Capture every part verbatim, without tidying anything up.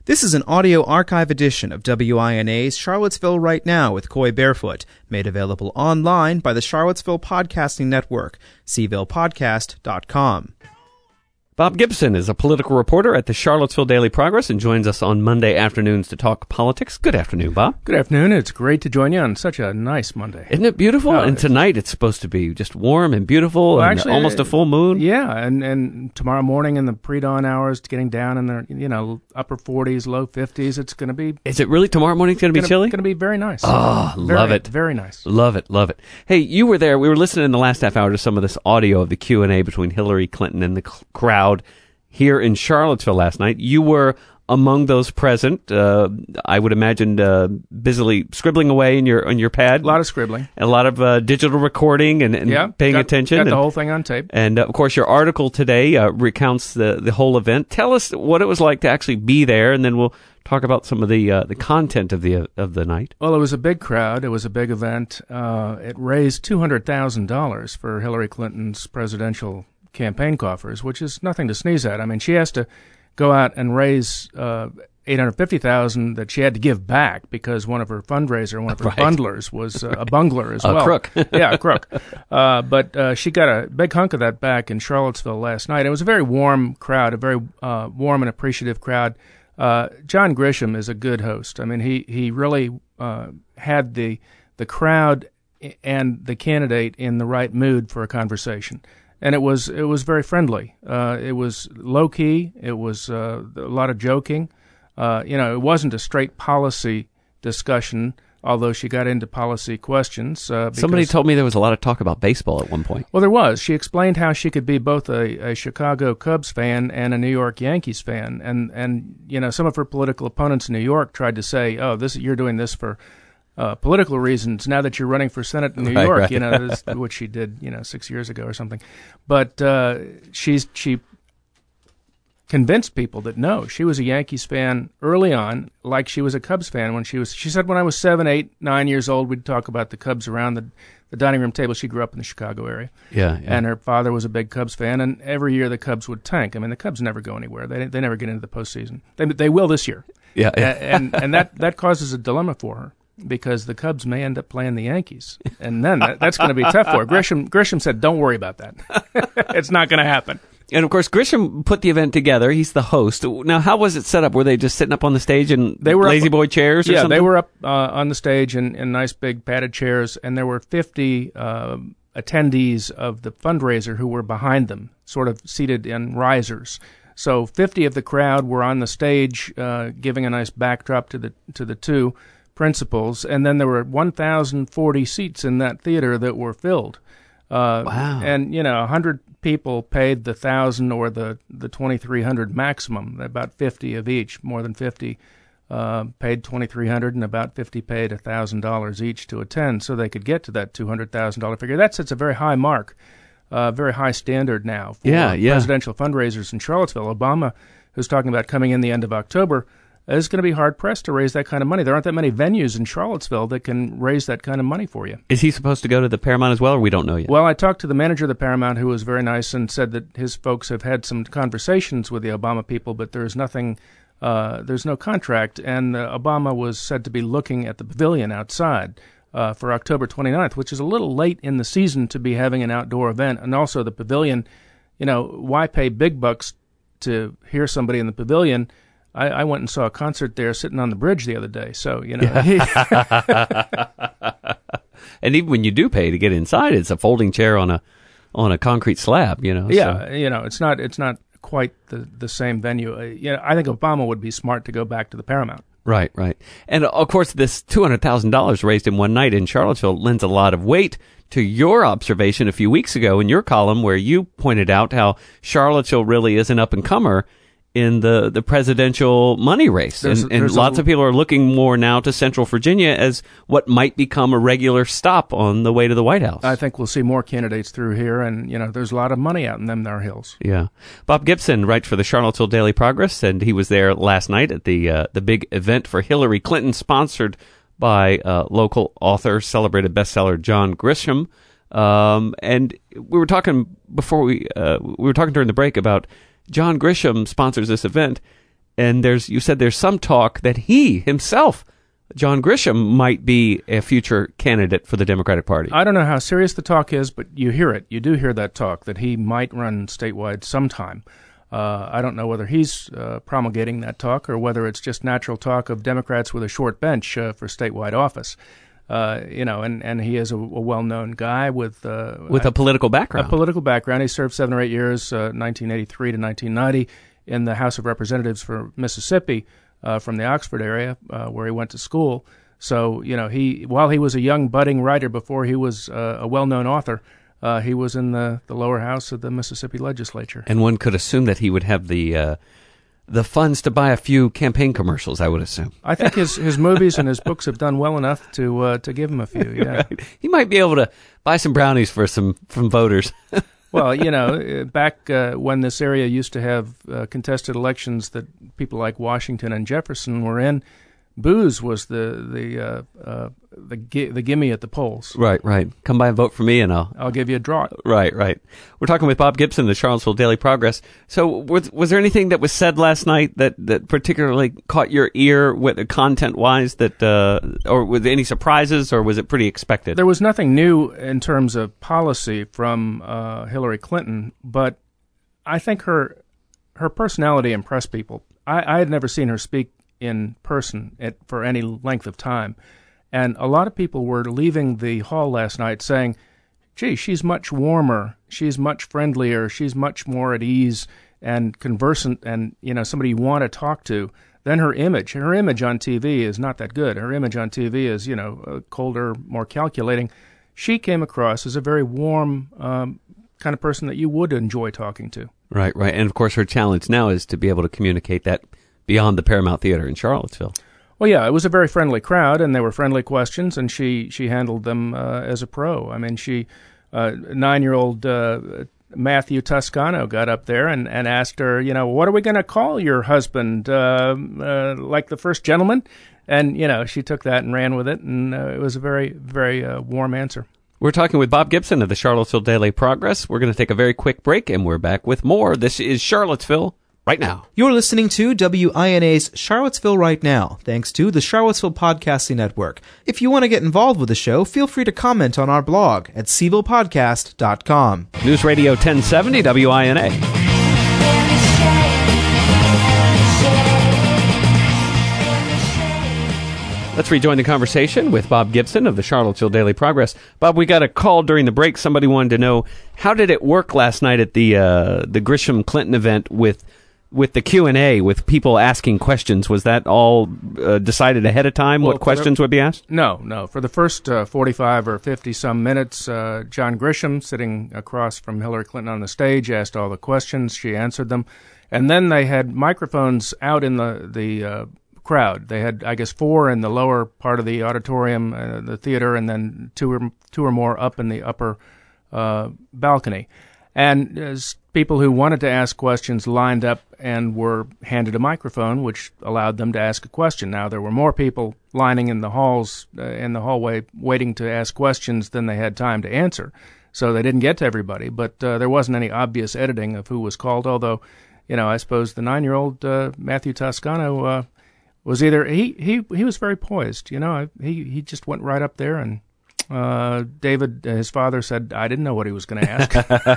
This is an audio archive edition of W I N A's Charlottesville Right Now with Coy Barefoot, made available online by the Charlottesville Podcasting Network, c ville podcast dot com. Bob Gibson is a political reporter at the Charlottesville Daily Progress and joins us on Monday afternoons to talk politics. Good afternoon, Bob. Good afternoon. It's great to join you on such a nice Monday. Isn't it beautiful? Oh, and tonight it's supposed to be just warm and beautiful well, and actually, almost a full moon. Yeah, and, and tomorrow morning in the pre-dawn hours, getting down in the you know upper forties, low fifties. It's going to be... Is it really tomorrow morning going to be chilly? It's going to be very nice. Oh, very, love it. Very nice. Love it, love it. Hey, you were there. We were listening in the last half hour to some of this audio of the Q and A between Hillary Clinton and the c- crowd here in Charlottesville last night. You were among those present. Uh, I would imagine uh, busily scribbling away in your on your pad. A lot of scribbling. A lot of uh, digital recording and, and yeah, paying got, attention. Got and, the whole thing on tape. And, uh, of course, your article today uh, recounts the, the whole event. Tell us what it was like to actually be there, and then we'll talk about some of the uh, the content of the of the night. Well, it was a big crowd. It was a big event. Uh, it raised two hundred thousand dollars for Hillary Clinton's presidential campaign coffers, which is nothing to sneeze at. I mean, she has to go out and raise uh, eight hundred fifty thousand dollars that she had to give back because one of her fundraiser, one of her right. bundlers was uh, a bungler as a well. A crook. yeah, a crook. Uh, but uh, she got a big hunk of that back in Charlottesville last night. It was a very warm crowd, a very uh, warm and appreciative crowd. Uh, John Grisham is a good host. I mean, he, he really uh, had the the crowd and the candidate in the right mood for a conversation. And it was it was very friendly. Uh, it was low key. It was uh, a lot of joking. Uh, you know, it wasn't a straight policy discussion, although she got into policy questions. Uh, because, Somebody told me there was a lot of talk about baseball at one point. Well, there was. She explained how she could be both a, a Chicago Cubs fan and a New York Yankees fan. And and you know, some of her political opponents in New York tried to say, "Oh, this you're doing this for." Uh, political reasons now that you're running for Senate in New right, York, right. you know, this, which she did, you know, six years ago or something. But uh, she's she convinced people that no, she was a Yankees fan early on, like she was a Cubs fan when she was. She said when I was seven, eight, nine years old, we'd talk about the Cubs around the, the dining room table. She grew up in the Chicago area, yeah, yeah, and her father was a big Cubs fan. And every year the Cubs would tank. I mean, the Cubs never go anywhere. They they never get into the postseason. They they will this year. Yeah, yeah. and and that that causes a dilemma for her. Because the Cubs may end up playing the Yankees, and then that, that's going to be tough for her. Grisham, Grisham said, "Don't worry about that. It's not going to happen." And of course, Grisham put the event together. He's the host. Now, how was it set up? Were they just sitting up on the stage in they were lazy up, boy chairs? Or yeah, something? they were up uh, on the stage in, in nice big padded chairs, and there were fifty uh, attendees of the fundraiser who were behind them, sort of seated in risers. So, fifty of the crowd were on the stage, uh, giving a nice backdrop to the to the two principals, and then there were one thousand forty seats in that theater that were filled. Uh, wow. And, you know, one hundred people paid the one thousand or the, the twenty-three hundred maximum, about fifty of each, more than fifty uh, paid twenty-three hundred and about fifty paid one thousand dollars each to attend so they could get to that two hundred thousand dollars figure. That sets a very high mark, a uh, very high standard now for yeah, yeah. presidential fundraisers in Charlottesville. Obama, who's talking about coming in the end of October, is going to be hard-pressed to raise that kind of money. There aren't that many venues in Charlottesville that can raise that kind of money for you. Is he supposed to go to the Paramount as well, or we don't know yet? Well, I talked to the manager of the Paramount, who was very nice, and said that his folks have had some conversations with the Obama people, but there's nothing, uh, there's no contract, and uh, Obama was said to be looking at the pavilion outside uh, for October twenty-ninth, which is a little late in the season to be having an outdoor event, and also the pavilion, you know, why pay big bucks to hear somebody in the pavilion? I, I went and saw a concert there sitting on the bridge the other day, so, you know. And even when you do pay to get inside, it's a folding chair on a on a concrete slab, you know. Yeah, so. you know, it's not it's not quite the, the same venue. Uh, you know, I think Obama would be smart to go back to the Paramount. Right, right. And, of course, this two hundred thousand dollars raised in one night in Charlottesville lends a lot of weight to your observation a few weeks ago in your column where you pointed out how Charlottesville really is an up-and-comer in the, the presidential money race. There's, and and there's lots a, of people are looking more now to Central Virginia as what might become a regular stop on the way to the White House. I think we'll see more candidates through here, and, you know, there's a lot of money out in them there hills. Yeah. Bob Gibson writes for the Charlottesville Daily Progress, and he was there last night at the uh, the big event for Hillary Clinton, sponsored by uh, local author, celebrated bestseller John Grisham. Um, and we were talking before we uh, we were talking during the break about John Grisham sponsors this event, and there's you said there's some talk that he himself, John Grisham, might be a future candidate for the Democratic Party. I don't know how serious the talk is, but you hear it. You do hear that talk, that he might run statewide sometime. Uh, I don't know whether he's uh, promulgating that talk or whether it's just natural talk of Democrats with a short bench uh, for statewide office. Uh, you know, and, and he is a, a well-known guy with uh, with a political background. A political background. He served seven or eight years, uh, nineteen eighty-three to nineteen ninety, in the House of Representatives for Mississippi uh, from the Oxford area uh, where he went to school. So, you know, he while he was a young budding writer before he was uh, a well-known author, Uh, he was in the, the lower house of the Mississippi legislature. And one could assume that he would have the uh, the funds to buy a few campaign commercials, I would assume. I think his, his movies and his books have done well enough to uh, to give him a few, yeah. Right. He might be able to buy some brownies for some from voters. Well, you know, back uh, when this area used to have uh, contested elections that people like Washington and Jefferson were in, booze was the the uh, uh, the gi- the gimme at the polls. Right, right. Come by and vote for me, and I'll I'll give you a draught. Right, right. We're talking with Bob Gibson, the Charlottesville Daily Progress. So, was, was there anything that was said last night that, that particularly caught your ear, with content wise, that uh, or were there any surprises, or was it pretty expected? There was nothing new in terms of policy from uh, Hillary Clinton, but I think her her personality impressed people. I, I had never seen her speak in person at, for any length of time. And a lot of people were leaving the hall last night saying, gee, she's much warmer, she's much friendlier, she's much more at ease and conversant and, you know, somebody you want to talk to than her image. Her image on T V is not that good. Her image on T V is, you know, uh, colder, more calculating. She came across as a very warm um, kind of person that you would enjoy talking to. Right, right. And, of course, her challenge now is to be able to communicate that beyond the Paramount Theater in Charlottesville. Well, yeah, it was a very friendly crowd, and they were friendly questions, and she, she handled them uh, as a pro. I mean, she, uh, nine-year-old uh, Matthew Toscano got up there and, and asked her, you know, what are we going to call your husband, uh, uh, like the first gentleman? And, you know, she took that and ran with it, and uh, it was a very, very uh, warm answer. We're talking with Bob Gibson of the Charlottesville Daily Progress. We're going to take a very quick break, and we're back with more. This is Charlottesville Right Now. You're listening to W I N A's Charlottesville Right Now, thanks to the Charlottesville Podcasting Network. If you want to get involved with the show, feel free to comment on our blog at c ville podcast dot com. News Radio ten seventy W I N A. Let's rejoin the conversation with Bob Gibson of the Charlottesville Daily Progress. Bob, we got a call during the break. Somebody wanted to know, how did it work last night at the uh, the Grisham Clinton event with with the Q and A, with people asking questions? Was that all uh, decided ahead of time, Well, what questions the, would be asked? No, no. For the first uh, forty-five or fifty-some minutes, uh, John Grisham, sitting across from Hillary Clinton on the stage, asked all the questions. She answered them. And then they had microphones out in the, the uh, crowd. They had, I guess, four in the lower part of the auditorium, uh, the theater, and then two or, two or more up in the upper uh, balcony. And as people who wanted to ask questions lined up and were handed a microphone, which allowed them to ask a question. Now, there were more people lining in the halls, uh, in the hallway, waiting to ask questions than they had time to answer. So they didn't get to everybody, but uh, there wasn't any obvious editing of who was called, although, you know, I suppose the nine-year-old uh, Matthew Toscano uh, was either, he, he, he was very poised, you know, he, he just went right up there and Uh, David, his father, said, I didn't know what he was going to ask.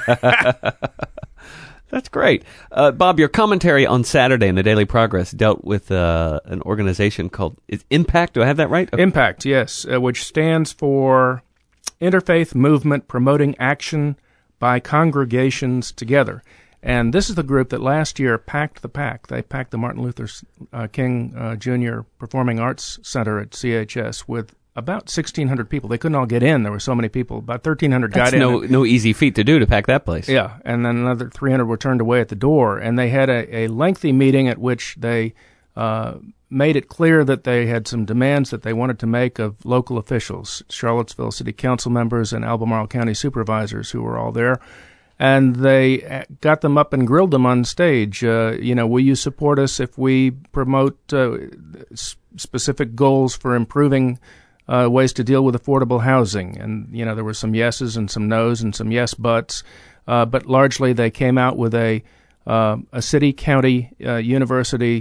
That's great. Uh, Bob, your commentary on Saturday in the Daily Progress dealt with uh, an organization called is Impact. Do I have that right? Okay. Impact, yes, uh, which stands for Interfaith Movement Promoting Action by Congregations Together. And this is the group that last year packed the pack. They packed the Martin Luther uh, King uh, Junior Performing Arts Center at C H S with about sixteen hundred people. They couldn't all get in. There were so many people. About thirteen hundred got in. That's no, no easy feat to do, to pack that place. Yeah, and then another three hundred were turned away at the door. And they had a, a lengthy meeting at which they uh, made it clear that they had some demands that they wanted to make of local officials, Charlottesville City Council members and Albemarle County supervisors who were all there. And they got them up and grilled them on stage. Uh, you know, will you support us if we promote uh, specific goals for improving Uh, ways to deal with affordable housing? And, you know, there were some yeses and some nos and some yes buts, uh, but largely they came out with a uh, a city, county, uh, university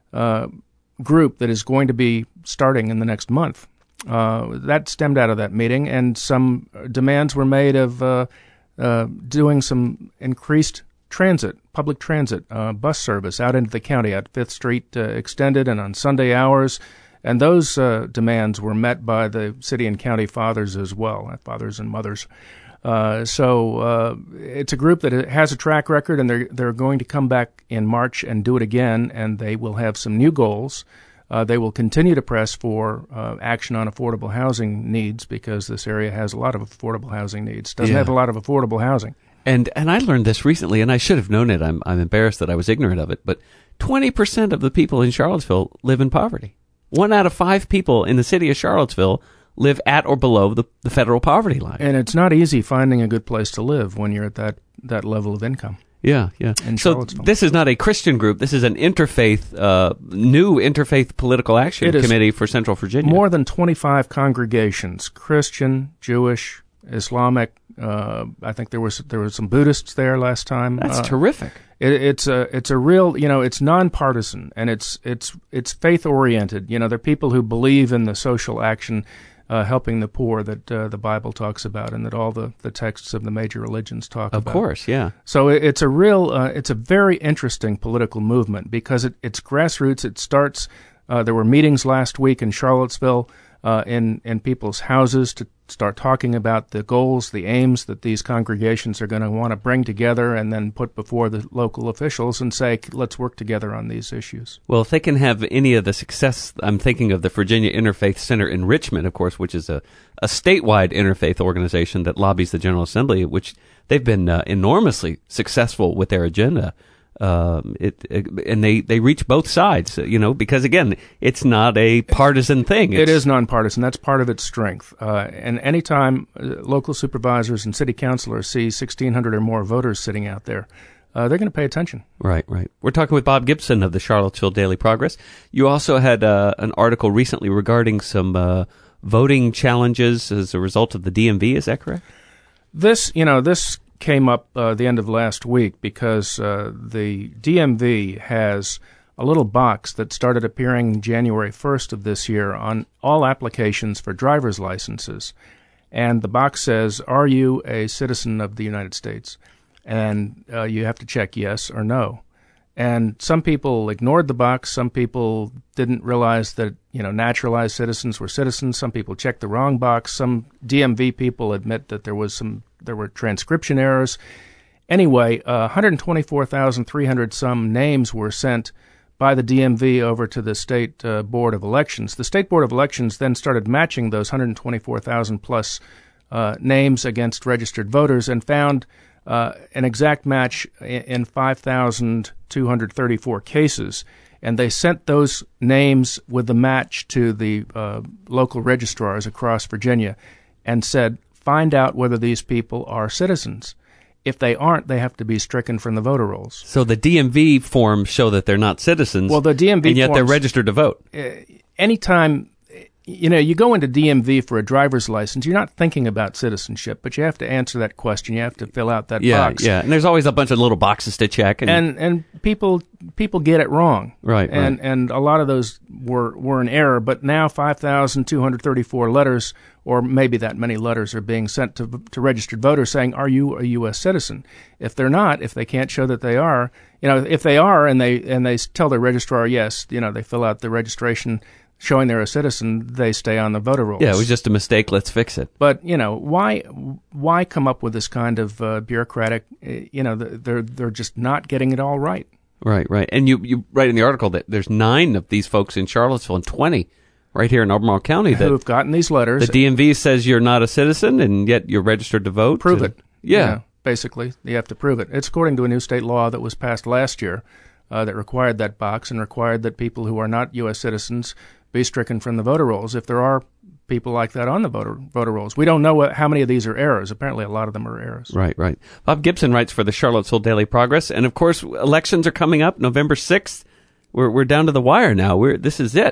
uh, group that is going to be starting in the next month. Uh, that stemmed out of that meeting, and some demands were made of uh, uh, doing some increased transit, public transit, uh, bus service out into the county, at Fifth Street uh, extended and on Sunday hours. And those uh, demands were met by the city and county fathers as well, fathers and mothers. Uh, so uh, it's a group that has a track record, and they're they're going to come back in March and do it again, and they will have some new goals. Uh, they will continue to press for uh, action on affordable housing needs, because this area has a lot of affordable housing needs. Doesn't Yeah. have a lot of affordable housing. And and I learned this recently, and I should have known it. I'm I'm embarrassed that I was ignorant of it. But twenty percent of the people in Charlottesville live in poverty. One out of five people in the city of Charlottesville live at or below the, the federal poverty line. And it's not easy finding a good place to live when you're at that, that level of income. Yeah, yeah. In So Charlottesville. this is not a Christian group. This is an interfaith, uh, new interfaith political action It is committee for Central Virginia. More than twenty-five congregations, Christian, Jewish, Islamic. Uh, I think there was there was some Buddhists there last time. That's uh, terrific. It, it's a it's a real, you know, it's nonpartisan, and it's it's it's faith oriented. You know, they're people who believe in the social action, uh, helping the poor that uh, the Bible talks about, and that all the, the texts of the major religions talk Of about. course, yeah. So it, it's a real, uh, it's a very interesting political movement, because it, it's grassroots. It starts. Uh, there were meetings last week in Charlottesville, uh, in in people's houses, to start talking about the goals, the aims that these congregations are going to want to bring together, and then put before the local officials and say, let's work together on these issues. Well, if they can have any of the success, I'm thinking of the Virginia Interfaith Center in Richmond, of course, which is a, a statewide interfaith organization that lobbies the General Assembly, which they've been uh, enormously successful with their agenda. Um, it, it and they, they reach both sides, you know, because again, it's not a partisan thing. It's, It is nonpartisan. That's part of its strength. Uh, and anytime uh, local supervisors and city councilors see sixteen hundred or more voters sitting out there, uh, they're going to pay attention. Right, right. We're talking with Bob Gibson of the Charlottesville Daily Progress. You also had uh, an article recently regarding some uh, voting challenges as a result of the D M V. Is that correct? This, you know, this came up uh, the end of last week, because uh, the D M V has a little box that started appearing January first of this year on all applications for driver's licenses. And the box says, are you a citizen of the United States? And uh, you have to check yes or no. And some people ignored the box. Some people didn't realize that, you know, naturalized citizens were citizens. Some people checked the wrong box. Some D M V people admit that there was some there were transcription errors. Anyway, uh, one hundred twenty-four thousand three hundred some names were sent by the D M V over to the State uh, Board of Elections. The State Board of Elections then started matching those one hundred twenty-four thousand plus uh, names against registered voters, and found uh, an exact match in five thousand two hundred thirty-four cases. And they sent those names with the match to the uh, local registrars across Virginia and said, find out whether these people are citizens. If they aren't, they have to be stricken from the voter rolls. So the D M V forms show that they're not citizens. Well, the D M V and yet forms, they're registered to vote. Uh, anytime, you know, you go into D M V for a driver's license, you're not thinking about citizenship, but you have to answer that question. You have to fill out that Yeah, box. yeah. And there's always a bunch of little boxes to check. And, And and people people get it wrong. Right, And right. and a lot of those were were in error, but now five thousand two hundred thirty-four letters, or maybe that many letters, are being sent to to registered voters saying, are you a U S citizen? If they're not, if they can't show that they are, you know, if they are and they and they tell their registrar yes, you know, they fill out the registration showing they're a citizen, they stay on the voter rolls. yeah, it was just a mistake. Let's fix it. But, you know, why why come up with this kind of uh, bureaucratic, uh, you know, they're they're just not getting it all right. Right, right. And you, you write in the article that there's nine of these folks in Charlottesville and twenty right here in Albemarle County that Who've gotten these letters. the D M V says you're not a citizen and yet you're registered to vote. Prove And- it. Yeah. You know, basically, you have to prove it. It's according to a new state law that was passed last year uh, that required that box and required that people who are not U S citizens be stricken from the voter rolls if there are people like that on the voter voter rolls. We don't know what, how many of these are errors. Apparently, a lot of them are errors. Right, right. Bob Gibson writes for the Charlottesville Daily Progress. And, of course, elections are coming up November sixth. We're we're down to the wire now. We're This is it.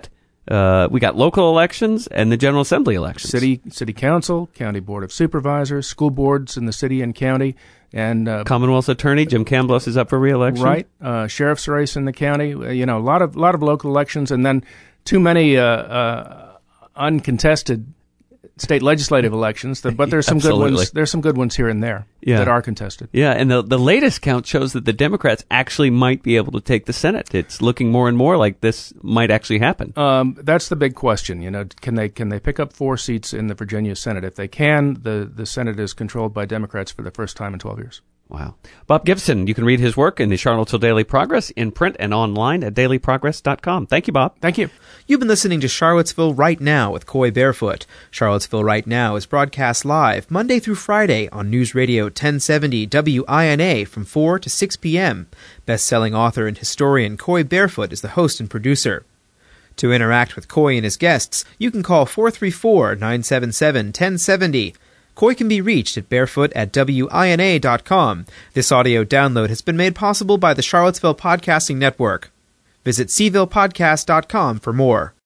Uh, we got local elections and the General Assembly elections. City City Council, County Board of Supervisors, school boards in the city and county, and uh, Commonwealth's Attorney Jim Kamblus is up for re-election. Right, uh, sheriff's race in the county. Uh, you know, a lot of lot of local elections, and then too many uh, uh, uncontested state legislative elections. But there's some good ones. There's some good ones here and there yeah. that are contested. Yeah, and the the latest count shows that the Democrats actually might be able to take the Senate. It's looking more and more like this might actually happen. Um, that's the big question. You know, can they can they pick up four seats in the Virginia Senate? If they can, the the Senate is controlled by Democrats for the first time in twelve years. Wow. Bob Gibson, you can read his work in the Charlottesville Daily Progress in print and online at daily progress dot com. Thank you, Bob. Thank you. You've been listening to Charlottesville Right Now with Coy Barefoot. Charlottesville Right Now is broadcast live Monday through Friday on News Radio ten seventy W I N A from four to six p.m. Best-selling author and historian Coy Barefoot is the host and producer. To interact with Coy and his guests, you can call four three four, nine seven seven, one zero seven zero. Coy can be reached at barefoot at W I N A dot com. This audio download has been made possible by the Charlottesville Podcasting Network. Visit seville podcast dot com for more.